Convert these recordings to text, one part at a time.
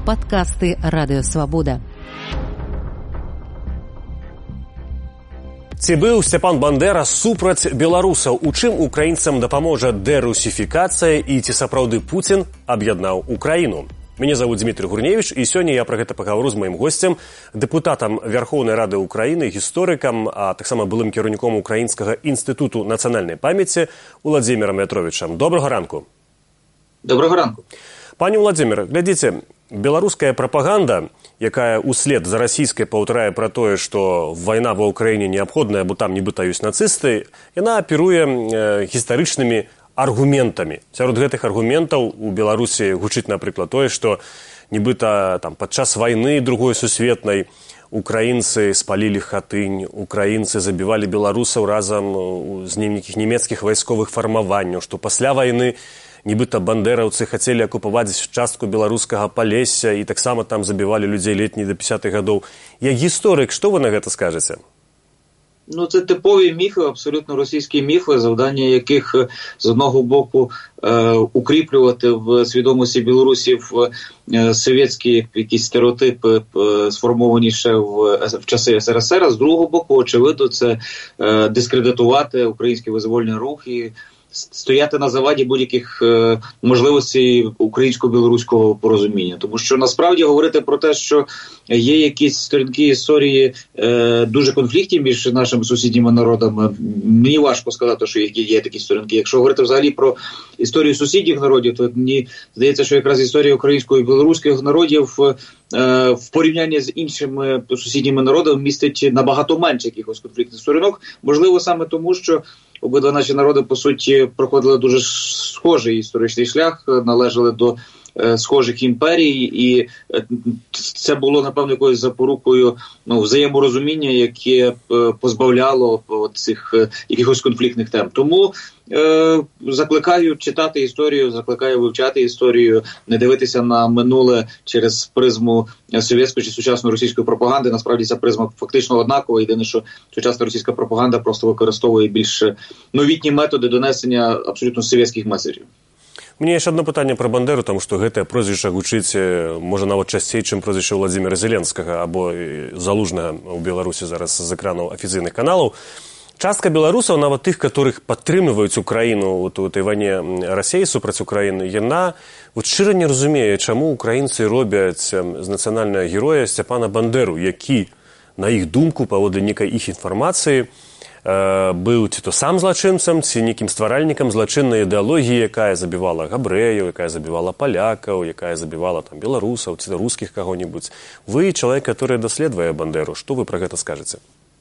падкасты Радыёвабода. Ці быў Сцяпан Бандера супраць беларусаў? У чым украінцам дапаможа дэрусіфікацыя і ці сапраўды Пуцін аб'яднаў Украіну? Мяне зовут Дмитрий Гурневич, і сёння я пра гэта паговору з маім госцем, дэпутатам Верховнай Рады Украіны, гісторыкам, а таксама былым кіраўніком Украінскага інстытуту нацыянальнай памяці Уладзімірам Вятровічам. Добрага ранку. Добрага ранку. Пане Уладзімір, глядзіце, беларуская прапаганда, якая услед за расійскай паўтарае пра тое, што вайна ва ўкраіне неабходная, бо там нібыта ёсць нацысты, яна аперуе гістарычнымі аргументамі. Сярод гэтых аргументаў у Беларусі гучыць, напрыклад, тое, што нібыта там падчас вайны другой сусветнай украінцы спалілі Хатынь, украінцы забівалі беларусаў разам з нямецкіх вайсковых фармаванняў, што пасля вайны нібыта бандераўцы хацелі акупаваць частку беларускага Палесся і таксама там забівалі людзей летні до 50-х гадоў. Як гісторык, што ви на гэта скажаце? Ну, це типові міфи, абсолютно російські міфи, завдання яких з одного боку укріплювати в свідомості білорусів совєтські якісь стереотипи, сформовані ще в часи СРСР, а з другого боку, очевидно, це дискредитувати українські визвольні рухи, стояти на заваді будь-яких можливостей українсько-білоруського порозуміння. Тому що насправді говорити про те, що є якісь сторінки історії дуже конфліктні між нашими сусідніми народами, мені важко сказати, що є такі сторінки. Якщо говорити взагалі про історію сусідніх народів, то мені здається, що якраз історія українського і білоруських народів в порівнянні з іншими сусідніми народами містить набагато менше якихось конфліктних сторінок. Можливо, саме тому, що обидва наші народи, по суті, проходили дуже схожий історичний шлях, належали до схожих імперій, і це було, напевно, якоюсь запорукою взаєморозуміння, яке позбавляло цих якихось конфліктних тем. Тому закликаю читати історію, закликаю вивчати історію, не дивитися на минуле через призму совєтської чи сучасної російської пропаганди. Насправді ця призма фактично однакова, єдине, що сучасна російська пропаганда просто використовує більш новітні методи донесення абсолютно совєтських меседжів. У меня есть одно пытанне про Бандеру, тому што гэтае прозвішча гучыць, можа, нават часцей, чым прозвішча Владзіміра Зеленскага або Залужнага ў Беларусі зараз з экранаў афіцыйных каналаў. Частка беларусаў, нават тых, которых падтрымліваюць Украіну у этой вайне Расіі супраць Украіны, яна шчыра не разумее, чаму украінцы робяць з нацыянальнага героя Сцяпана Бандеру, які, на іх думку, паводле некай іх інфармацыі, быў ці то сам злачынцам, ці некім стваральнікам злачыннай ідэалогіі, якая забівала габрэяў, якая забівала палякаў, якая забівала там беларусаў, ці рускіх каго-небудзь. Вы чалавек, который даследуе Бандеру. Што вы пра гэта скажаце?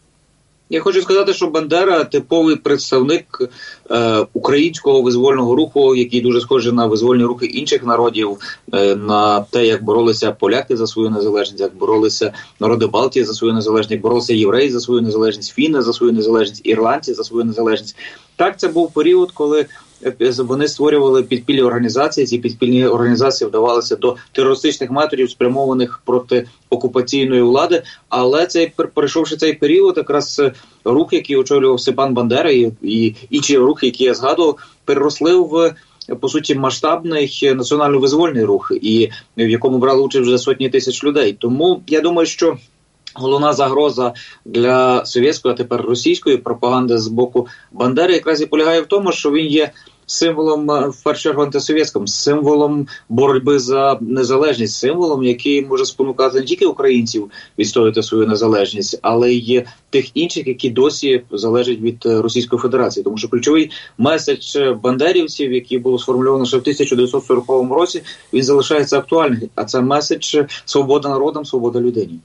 Я хочу сказати, що Бандера – типовий представник українського визвольного руху, який дуже схожий на визвольні рухи інших народів, на те, як боролися поляки за свою незалежність, як боролися народи Балтії за свою незалежність, як боролися євреї за свою незалежність, фіни за свою незалежність, ірландці за свою незалежність. Так, це був період, коли вони створювали підпільні організації, ці підпільні організації вдавалися до терористичних методів, спрямованих проти окупаційної влади, але перейшовши цей період, якраз рух, який очолював Степан Бандера і інші рухи, які я згадував, переросли в, по суті, масштабний національно-визвольний рух, і в якому брали участь вже сотні тисяч людей. Тому я думаю, що головна загроза для совєтської, а тепер російської пропаганди з боку Бандери якраз і полягає в тому, що він є символом, в першу чергу, антисовєтським, символом боротьби за незалежність, символом, який може спонукати не тільки українців відстоювати свою незалежність, але й тих інших, які досі залежать від Російської Федерації. Тому що ключовий меседж бандерівців, який було сформульовано ще в 1940 році, він залишається актуальним. А це меседж «Свобода народам, свобода людині».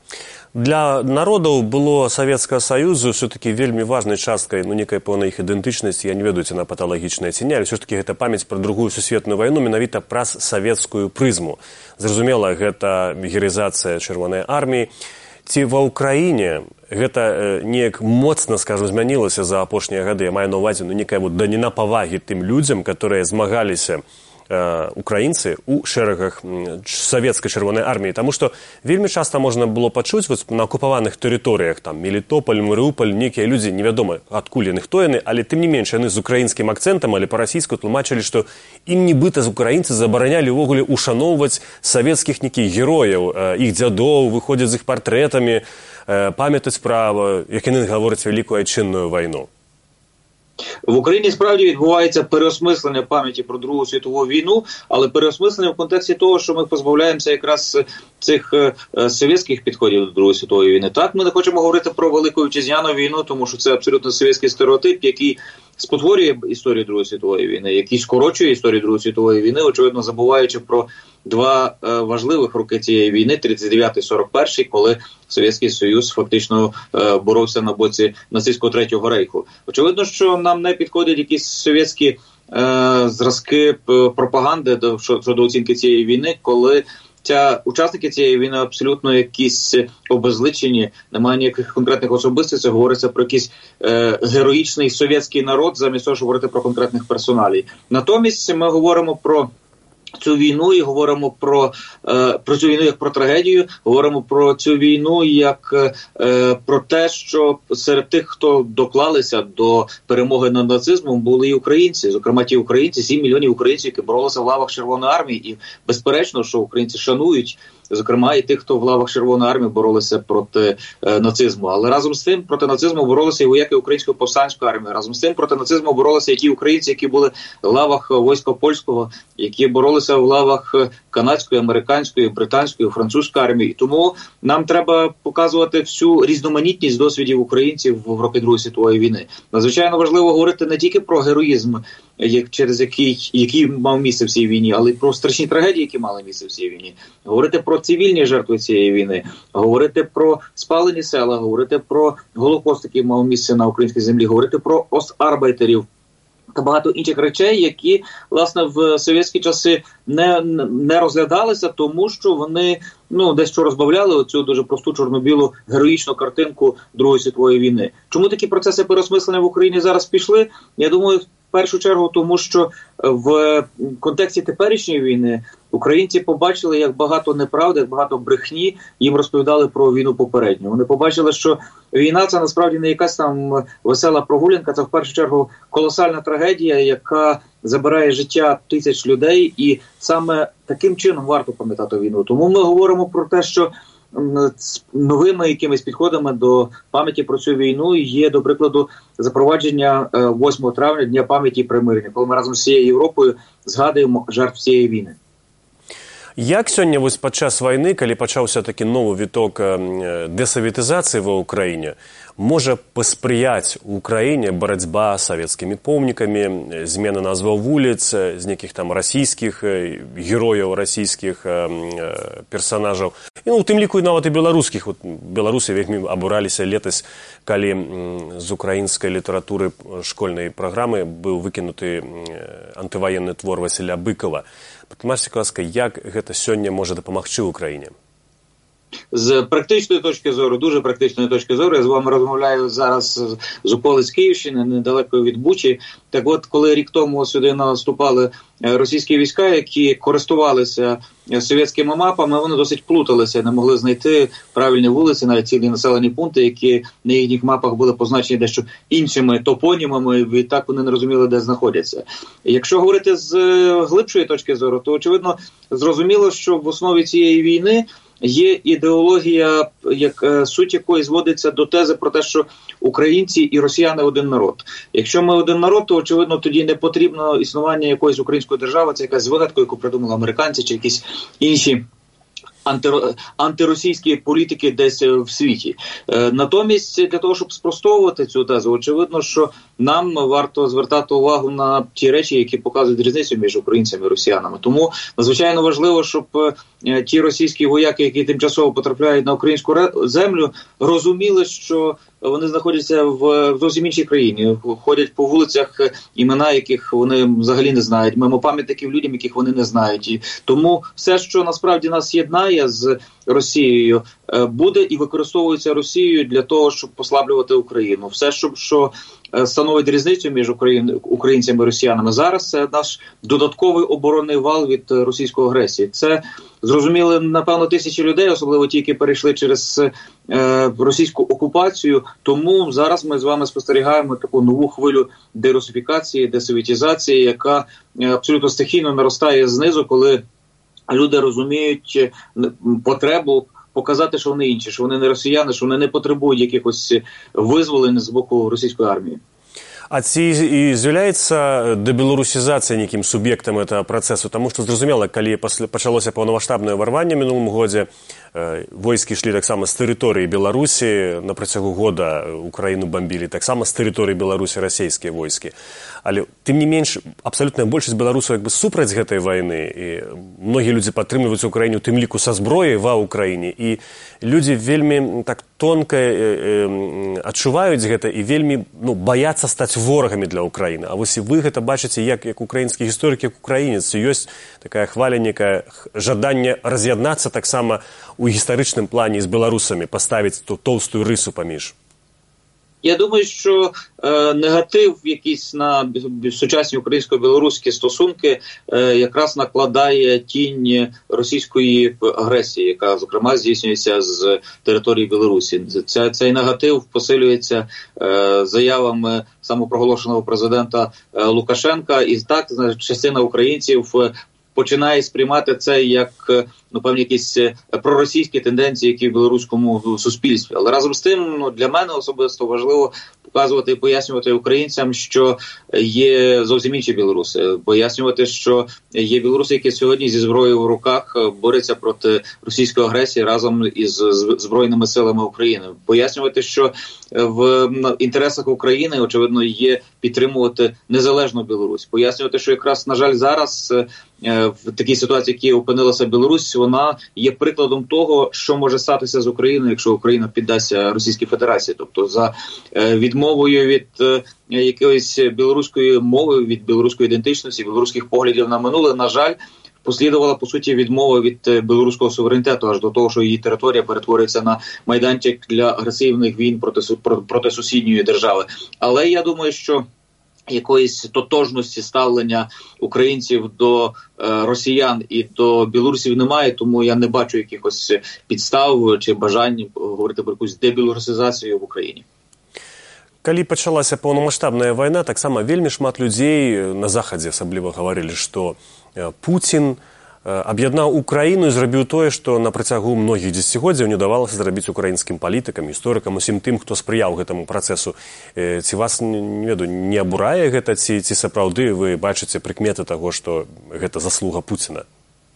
Для народаў было Савецкага Саюзу все-таки вельмі важнай часткай, некая пэўная іх ідэнтычнасць, я не ведаю, ці на паталагічная ці не, але все-таки гэта памяць пра другую сусветную вайну менавіта праз савецкую прызму. Зразумела, гэта гераізацыя Чырвонай арміі. Ці ва ўкраіне гэта неяк моцна, скажу, змянілася за апошнія гады, я маю на ўвазе некая даніна павагі тым людзям, которые змагаліся украінцы у шэрагах савецкай чырвонай арміі, таму што вельмі часта можна было пачуць на акупаваных тэрыторыях, там Мелітополь, Марыуполь, нейкія людзі, невядома адкуль яны, хто яны, але тым не менш яны з украінскім акцэнтам, але па-расійску тлумачылі, што ім нібыта з украінцы забаранялі ўвогуле ушаноўваць савецкіх нейкіх герояў, іх дзядоў, выходзяць з іх партрэтамі, памятаць пра, як яны гавораць, вялікую айчынную вайну. В Україні справді відбувається переосмислення пам'яті про Другу світову війну, але переосмислення в контексті того, що ми позбавляємося якраз цих совєтських підходів до Другої світової війни. Так, ми не хочемо говорити про Велику Вітчизняну війну, тому що це абсолютно совєтський стереотип, який спотворює історію Другої світової війни, який скорочує історію Другої світової війни, очевидно забуваючи про два важливих роки цієї війни, 39-41, коли Совєтський Союз фактично боровся на боці нацистського Третього Рейху. Очевидно, що нам не підходять якісь совєтські зразки пропаганди щодо оцінки цієї війни, коли учасники цієї війни абсолютно якісь обезличені, немає ніяких конкретних особистостей, говориться про якийсь героїчний совєтський народ, замість того, щоб говорити про конкретних персоналій. Натомість ми говоримо про цю війну і говоримо про цю війну як про трагедію, говоримо про цю війну як про те, що серед тих, хто доклалися до перемоги над нацизмом, були і українці. Зокрема, ті українці, 7 мільйонів українців, які боролися в лавах Червоної армії. І безперечно, що українці шанують, зокрема, і тих, хто в лавах Червоної армії боролися проти нацизму. Але разом з тим проти нацизму боролися і вояки Української повстанської армії. Разом з тим проти нацизму боролися і ті українці, які були в лавах війська польського, які боролися в лавах канадської, американської, британської, французької армії. І тому нам треба показувати всю різноманітність досвідів українців в роки Другої світової війни. Надзвичайно важливо говорити не тільки про героїзм, який мав місце в цій війні, але й про страшні трагедії, які мали місце в цій війні. Говорити про цивільні жертви цієї війни, говорити про спалені села, говорити про Голокост, який мав місце на українській землі, говорити про остарбайтерів та багато інших речей, які, власне, в совєтські часи не розглядалися, тому що вони дещо розбавляли оцю дуже просту чорно-білу героїчну картинку Другої світової війни. Чому такі процеси переосмислення в Україні зараз пішли? Я думаю, в першу чергу, тому що в контексті теперішньої війни українці побачили, як багато неправди, як багато брехні їм розповідали про війну попередню. Вони побачили, що війна – це насправді не якась там весела прогулянка, це в першу чергу колосальна трагедія, яка забирає життя тисяч людей, і саме таким чином варто пам'ятати війну. Тому ми говоримо про те, що з новими якимись підходами до пам'яті про цю війну є, до прикладу, запровадження 8 травня Дня пам'яті і примирення, коли ми разом з всією Європою згадуємо жертв цієї війни. Як сёння вось падчас вайны, калі пачаўся такі новы віток дэсаветызацыі ва ўкраіне, можа паспрыяць у ўкраіне барацьба з савецкімі помнікамі, змена назваў вуліц, з нейкіх там расійскіх герояў, расійскіх персанажаў. І, у тым ліку і нават і беларускіх. Беларусы вельмі абураліся летась, калі з украінскай літаратуры школьнай праграмы быў выкінуты антываенны твор Васіля Быкова. Патлумачце, ласка, як гэта сёння можа дапамагчы ў краіне? З практичної точки зору, дуже практичної точки зору, я з вами розмовляю зараз з околиць Київщини, недалеко від Бучі. Так от, коли рік тому сюди наступали російські війська, які користувалися совєтськими мапами, вони досить плуталися, не могли знайти правильні вулиці, навіть цілі населені пункти, які на їхніх мапах були позначені дещо іншими топонімами, і так вони не розуміли, де знаходяться. Якщо говорити з глибшої точки зору, то, очевидно, зрозуміло, що в основі цієї війни є ідеологія, суть якої зводиться до тези про те, що українці і росіяни один народ. Якщо ми один народ, то, очевидно, тоді не потрібно існування якоїсь української держави, це якась вигадка, яку придумали американці чи якісь інші антиросійські політики десь в світі. Натомість, для того, щоб спростовувати цю тезу, очевидно, що нам варто звертати увагу на ті речі, які показують різницю між українцями і росіянами. Тому надзвичайно важливо, щоб ті російські вояки, які тимчасово потрапляють на українську землю, розуміли, що вони знаходяться в зовсім іншій країні. Ходять по вулицях, імена яких вони взагалі не знають, мимо пам'ятників людям, яких вони не знають. І тому все, що насправді нас єднає з Росією, буде і використовується Росією для того, щоб послаблювати Україну. Все, що становить різницю між українцями і росіянами зараз, це наш додатковий оборонний вал від російської агресії. Це зрозуміли, напевно, тисячі людей, особливо ті, які перейшли через російську окупацію. Тому зараз ми з вами спостерігаємо таку нову хвилю дерусифікації, десовітізації, яка абсолютно стихійно наростає знизу, коли люди розуміють потребу показати, що вони інші, що вони не росіяни, що вони не потребують якихось визволень з боку російської армії. А ці і з'являється дебеларусізація неким суб'єктом этого процесу? Тому що, зрозуміло, коли почалося повномасштабне варвання в минулому годі, войски йшли так само з території Білорусі, на протягу года Україну бомбили, так само з території Білорусі російські войски. Але, тим не менш, абсолютна більшість білорусів якби супроць гэтай війни, і многі люди підтримують Україну, тим ліку со зброєю в Україні, і люди вельми так тонко адчувають гэта і вельми бояться стати ворогами для України. А ось і ви гэта бачите, як український історик, як українець, є така хваленька жадання роз'єднатися так само у історичному плані з білорусами, поставити ту толсту рису поміж. Я думаю, що негатив якийсь на сучасні українсько-білоруські стосунки якраз накладає тінь російської агресії, яка, зокрема, здійснюється з території Білорусі. Цей негатив посилюється заявами самопроголошеного президента Лукашенка, і так частина українців починає сприймати це як певні якісь проросійські тенденції, які в білоруському суспільстві. Але разом з тим, для мене особисто важливо показувати і пояснювати українцям, що є зовсім інші білоруси. Пояснювати, що є білоруси, які сьогодні зі зброєю в руках борються проти російської агресії разом із Збройними силами України. Пояснювати, що в інтересах України, очевидно, є підтримувати незалежну Білорусь. Пояснювати, що якраз, на жаль, зараз в такій ситуації, в якій опинилася Білорусь, вона є прикладом того, що може статися з Україною, якщо Україна піддасться Російській Федерації. Тобто за відмовою від якоїсь білоруської мови, від білоруської ідентичності, білоруських поглядів на минуле, на жаль, послідувала, по суті, відмова від білоруського суверенітету, аж до того, що її територія перетворюється на майданчик для агресивних війн проти сусідньої держави. Але я думаю, що якоїсь тотожності ставлення українців до росіян і до білорусів немає, тому я не бачу якихось підстав чи бажань говорити про якусь дебілорусизацію в Україні. Калі пачалася паўнамасштабная вайна, таксама вельмі шмат людзей на захадзе асабліва гаварылі, што Пуцін аб'яднаў Украіну і зрабіў тое, што на працягу многіх дзесяцігоддзяў не ўдавалася зрабіць украінскім палітыкам, гісторыкам, усім тым, хто спрыяў гэтаму працэсу. Ці вас, не ведаю, не абурае гэта, ці сапраўды вы бачыце прыкметы таго, што гэта заслуга Пуціна?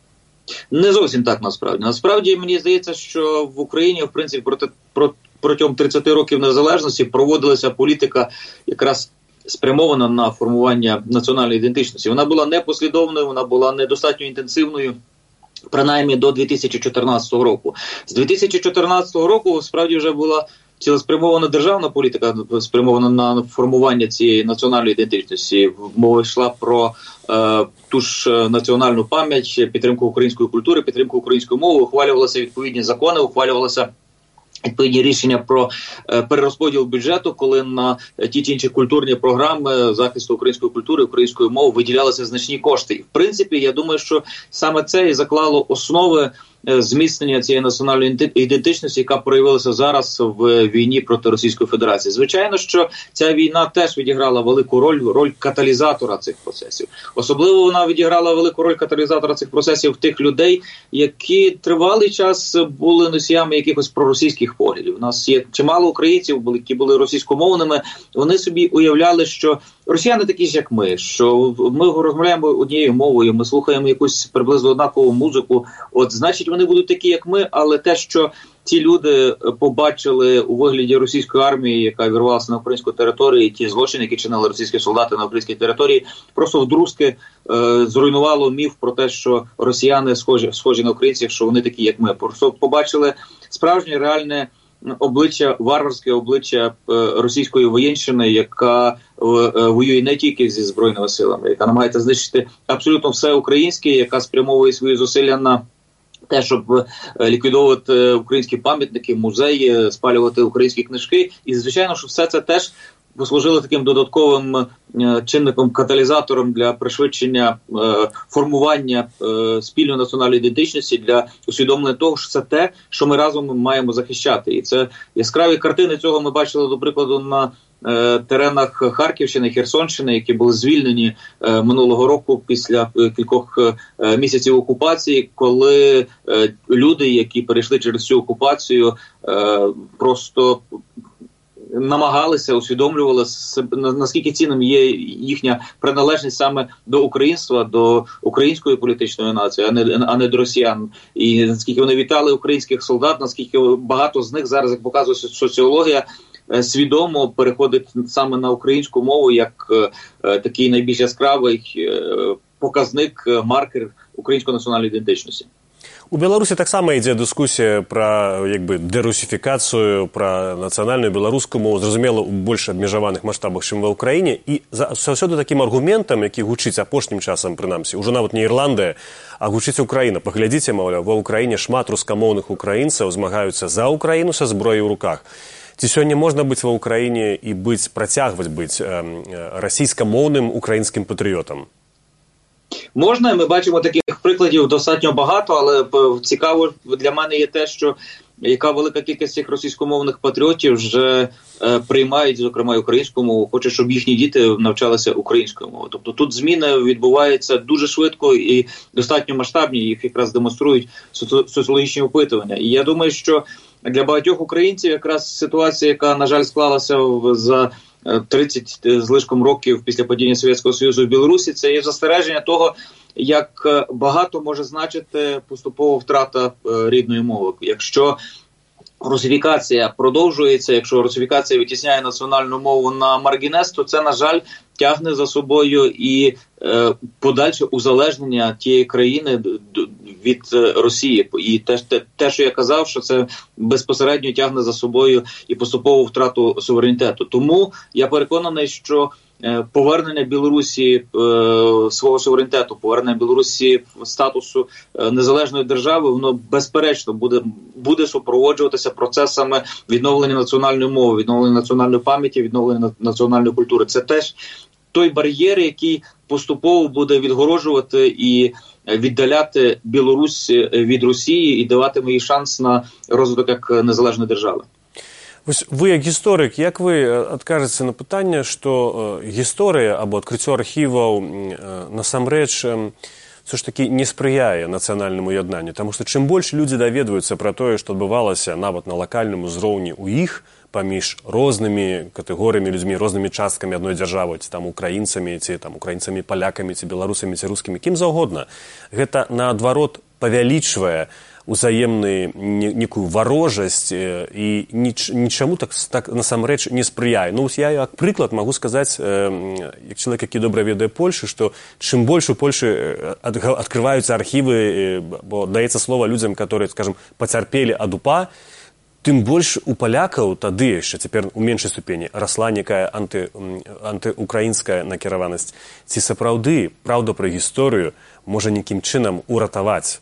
Не зовсім так, насправді. Насправді, мені здається, що в Україні, в принципі, протягом 30 років незалежності проводилася політика якраз спрямована на формування національної ідентичності. Вона була непослідовною, вона була недостатньо інтенсивною, принаймні до 2014 року. З 2014 року справді вже була цілеспрямована державна політика, спрямована на формування цієї національної ідентичності. Мова йшла про ту ж національну пам'ять, підтримку української культури, підтримку української мови, ухвалювалися відповідні закони, ухвалювалися відповідні рішення про перерозподіл бюджету, коли на ті чи інші культурні програми захисту української культури, української мови виділялися значні кошти. І, в принципі, я думаю, що саме це і заклало основи зміцнення цієї національної ідентичності, яка проявилася зараз в війні проти Російської Федерації. Звичайно, що ця війна теж відіграла велику роль каталізатора цих процесів. Особливо вона відіграла велику роль каталізатора цих процесів тих людей, які тривалий час були носіями якихось проросійських поглядів. У нас є чимало українців, які були російськомовними, вони собі уявляли, що росіяни такі ж, як ми, що ми розмовляємо однією мовою, ми слухаємо якусь приблизно однакову музику, от, значить, вони будуть такі, як ми, але те, що ці люди побачили у вигляді російської армії, яка вірвалася на українську територію, і ті злочини, які чинили російські солдати на українській території, просто вдрузки зруйнувало міф про те, що росіяни схожі на українців, що вони такі, як ми. Просто побачили справжнє, реальне обличчя, варварське обличчя російської воєнщини, яка воює не тільки зі Збройними силами, яка намагається знищити абсолютно все українське, яка спрямовує свої зусилля на те, щоб ліквідовувати українські пам'ятники, музеї, спалювати українські книжки. І, звичайно, що все це теж послужило таким додатковим чинником, каталізатором для пришвидшення формування спільної національної ідентичності, для усвідомлення того, що це те, що ми разом маємо захищати. І це яскраві картини цього ми бачили, до прикладу, на теренах Харківщини, Херсонщини, які були звільнені минулого року після кількох місяців окупації, коли люди, які перейшли через цю окупацію, просто намагалися, усвідомлювали, наскільки цінним є їхня приналежність саме до українства, до української політичної нації, а не до росіян. І наскільки вони вітали українських солдат, наскільки багато з них зараз, як показує соціологія, свідомо переходить саме на українську мову як такий найбільш яскравий показник, маркер української національної ідентичності. У Беларусі таксама ідзе дыскусія пра дэрусіфікацыю, пра нацыянальную беларускую мову, зразумела, у больш абмежаваных маштабах, чым ва ўкраіне. І заўсёды такім аргументам, які гучыць апошнім часам, прынамсі, ужо нават не Ірландыя, а гучыць Украіна. Паглядзіце, маўляў, ва ўкраіне шмат рускамоўных украінцаў змагаюцца за Украіну са зброяй у руках. Ці сёння можна быць ва ўкраіне і працягваць быць расійскамоўным украінскім патрыётам? Можна, ми бачимо таких прикладів достатньо багато, але цікаво для мене є те, що яка велика кількість цих російськомовних патріотів вже приймають, зокрема, українську мову, хочуть, щоб їхні діти навчалися українською мовою. Тобто тут зміни відбуваються дуже швидко і достатньо масштабні, їх якраз демонструють соціологічні опитування. І я думаю, що для багатьох українців якраз ситуація, яка, на жаль, склалася за 30 з лишком років після падіння Совєтського Союзу в Білорусі, це є застереження того, як багато може значити поступова втрата рідної мови. Якщо русифікація продовжується, якщо русифікація витісняє національну мову на маргінес, то це, на жаль, тягне за собою і подальше узалежнення тієї країни від Росії. І те, що я казав, що це безпосередньо тягне за собою і поступову втрату суверенітету. Тому я переконаний, що повернення Білорусі свого суверенітету, повернення Білорусі статусу незалежної держави, воно безперечно буде супроводжуватися процесами відновлення національної мови, відновлення національної пам'яті, відновлення національної культури. Це теж той бар'єр, який поступово буде відгороджувати і віддаляти Білорусь від Росії і даватиме їй шанс на розвиток як незалежної держави. Ось ви, як історик, як ви адкажеце на пытанне, што гісторыя або адкрыццё архіваў насамрэч все ж таки не спрыяе нацыянальнаму яднанню, таму што чым больш людзі даведваюцца пра тое, што адбывалася нават на лакальным узроўні ў іх, паміж рознымі катэгорыямі людзьмі, рознымі часткамі адной дзяржавы, ці там украінцамі, ці там украінцамі, палякамі, ці беларусамі, ці рускімі, кім заўгодна. Гэта, наадварот, павялічвае узаемную некую варожасць і нічаму так насамрэч не спрыяе. Ну, я як прыклад магу сказаць, як чалавек, які добра ведае Польшу, што чым больш у Польшы адкрываюцца архівы, бо даецца слова людзям, которые, скажем, пацярпелі ад УПА, тым больш у палякаў тады яшчэ, цяпер у меншай ступені, расла некая антыукраінская накіраванасць. Ці сапраўды праўда пра гісторыю можа нейкім чынам уратаваць?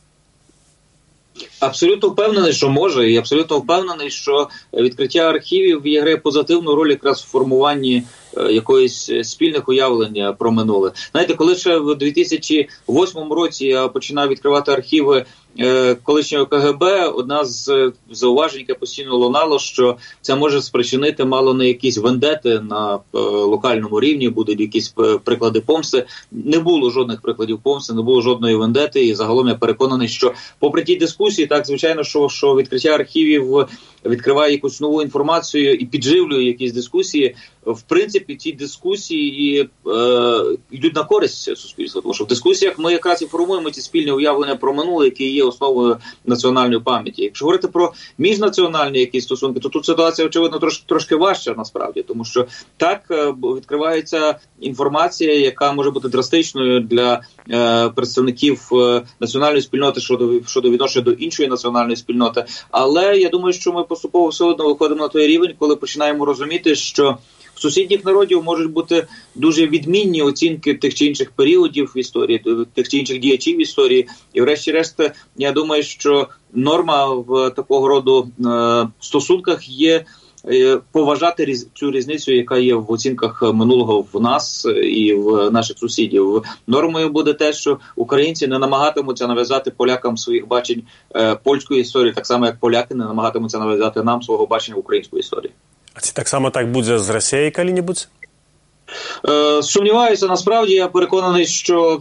Абсолютно впевнений, що може, і абсолютно впевнений, що відкриття архівів грає позитивну роль якраз в формуванні якоїсь спільних уявлення про минуле. Знаєте, коли ще в 2008 році я починав відкривати архіви колишнього КГБ, одна з зауважень, яке постійно лунало, що це може спричинити мало не якісь вендети на локальному рівні, будуть якісь приклади помсти. Не було жодних прикладів помсти, не було жодної вендети, і загалом я переконаний, що попри ті дискусії, так, звичайно, що відкриття архівів відкриває якусь нову інформацію і підживлює якісь дискусії, в принципі, ці дискусії йдуть на користь суспільства. Тому що в дискусіях ми якраз і формуємо ці спільні уявлення про минуле, які є основою національної пам'яті. Якщо говорити про міжнаціональні якісь стосунки, то тут ситуація, очевидно, трошки важча насправді. Тому що так відкривається інформація, яка може бути драстичною для представників національної спільноти щодо відношення до іншої національної спільноти. Але я думаю, що ми поступово все одно виходимо на той рівень, коли починаємо розуміти, що в сусідніх народів можуть бути дуже відмінні оцінки тих чи інших періодів в історії, тих чи інших діячів в історії. І врешті-решт, я думаю, що норма в такого роду стосунках є поважати цю різницю, яка є в оцінках минулого в нас і в наших сусідів. Нормою буде те, що українці не намагатимуться нав'язати полякам своїх бачень польської історії, так само, як поляки не намагатимуться нав'язати нам свого бачення української історії. А ці так само так буде з Росією коли-небудь? Сумніваюся, насправді я переконаний, що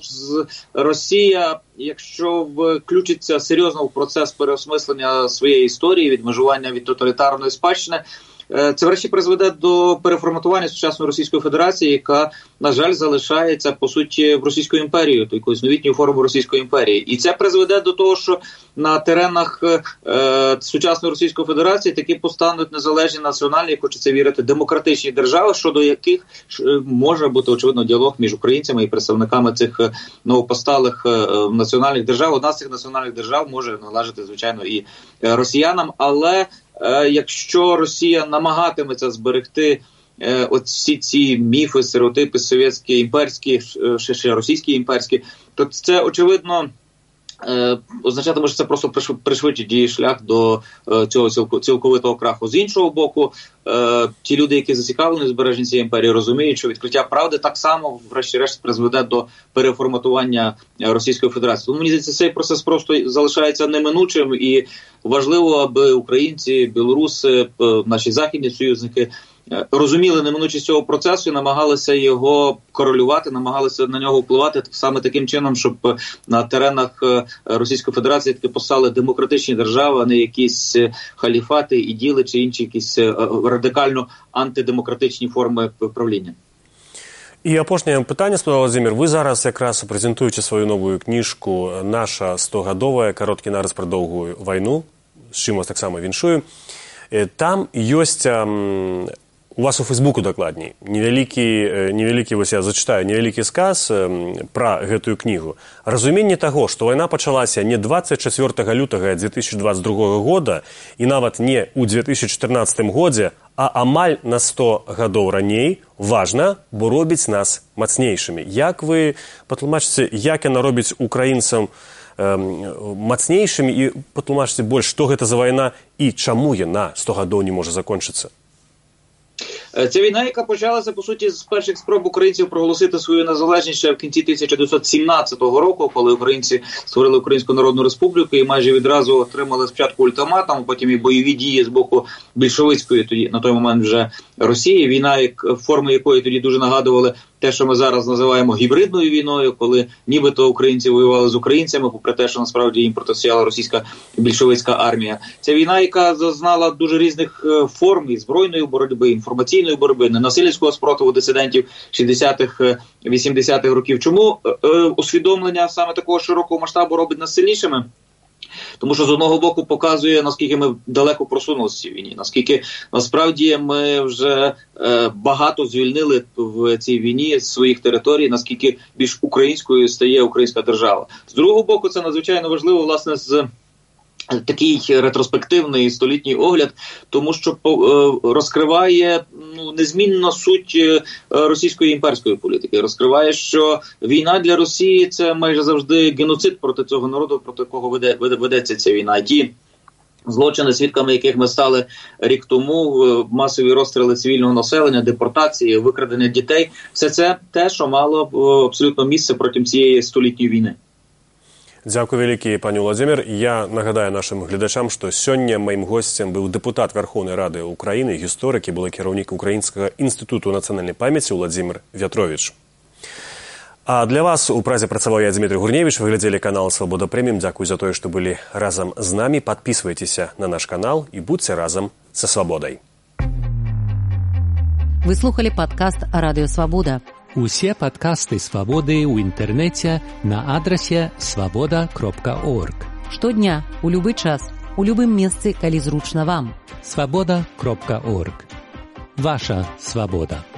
Росія, якщо включиться серйозно в процес переосмислення своєї історії, відмежування від тоталітарної спадщини, це врешті призведе до переформатування сучасної Російської Федерації, яка, на жаль, залишається, по суті, в Російською імперією, якоюсь новітньою формою Російської імперії. І це призведе до того, що на теренах сучасної Російської Федерації таки постануть незалежні національні, хочеться вірити, демократичні держави, щодо яких може бути, очевидно, діалог між українцями і представниками цих новопосталих національних держав. Одна з цих національних держав може належати, звичайно, і росіянам, але якщо Росія намагатиметься зберегти всі ці міфи, стереотипи совєтські, імперські, ще російські імперські, то це, очевидно, означатиме, що це просто пришвидшить її шлях до цього цілковитого краху. З іншого боку, ті люди, які зацікавлені в збереженні цієї імперії, розуміють, що відкриття правди так само, врешті-решт, призведе до переформатування Російської Федерації. Тому, мені здається, цей процес просто залишається неминучим, і важливо, аби українці, білоруси, наші західні союзники розуміли неминучість цього процесу і намагалися його корелювати, намагалися на нього впливати саме таким чином, щоб на теренах Російської Федерації таки постали демократичні держави, а не якісь халіфати, іділи чи інші якісь радикально антидемократичні форми правління. І апошняе питання, спитав Владимир. Ви зараз якраз презентуючи свою нову кніжку «Наша 100-гадовая. Кароткі нарыс пра доўгую вайну», з чим вас так само віншую. Там ёсць у вас у Фейсбуку дакладней невялікі вось я зачытаю невялікі сказ пра гэтую кнігу. Разуменне таго, што вайна пачалася не 24 лютага 2022 года і нават не ў 2014 годзе, а амаль на 100 гадоў раней, важна, бо робіць нас мацнейшымі. Як вы патлумачыце, як яна робіць украінцам мацнейшымі, і патлумачыце больш, што гэта за вайна і чаму яна 100 гадоў не можа закончыцца? Ця війна, яка почалася, по суті, з перших спроб українців проголосити свою незалежність ще в кінці 1917 року, коли українці створили Українську Народну Республіку і майже відразу отримали спочатку ультиматум, потім і бойові дії з боку більшовицької, тоді на той момент вже Росії. Війна, форми якої тоді дуже нагадували те, що ми зараз називаємо гібридною війною, коли нібито українці воювали з українцями, попри те, що насправді їм протистояла російська більшовицька армія. Ця війна, яка зазнала дуже різних форм, і збройної боротьби, інформаційної боротьби, ненасильницького спротиву дисидентів 60-х, 80-х років. Чому усвідомлення саме такого широкого масштабу робить нас сильнішими? Тому що з одного боку показує, наскільки ми далеко просунулися в цій війні, наскільки насправді ми вже багато звільнили в цій війні з своїх територій, наскільки більш українською стає українська держава. З другого боку, це надзвичайно важливо, власне, з такий ретроспективний столітній огляд, тому що розкриває незмінно суть російської імперської політики. Розкриває, що війна для Росії – це майже завжди геноцид проти цього народу, проти кого ведеться ця війна. Ті злочини, свідками яких ми стали рік тому, масові розстріли цивільного населення, депортації, викрадення дітей – все це те, що мало абсолютно місце протягом цієї столітньої війни. Дзякуй вялікі, пані Владимир. Я нагадаю нашим глядачам, што сёння маім госцем быў дэпутат Верховнай Рады Украіны, гісторык і былы кіраўнік Украінскага інстытуту нацыянальнай памяці Владимир Вятрович. А для вас у празе працаваў я, Дмитрий Гурневич. Вы глядзелі канал «Свобода Прэміум». Дзякуй за тое, што былі разам з намі. Падпісвайцеся на наш канал і будзьце разам са свабодай. Вы слухали падкаст Радыё Свабода. Усе падкасты Свабоды ў інтэрнэце на адрасе swaboda.org. Штодня, у любы час, у любым месцы, калі зручна вам. swaboda.org. Ваша свабода.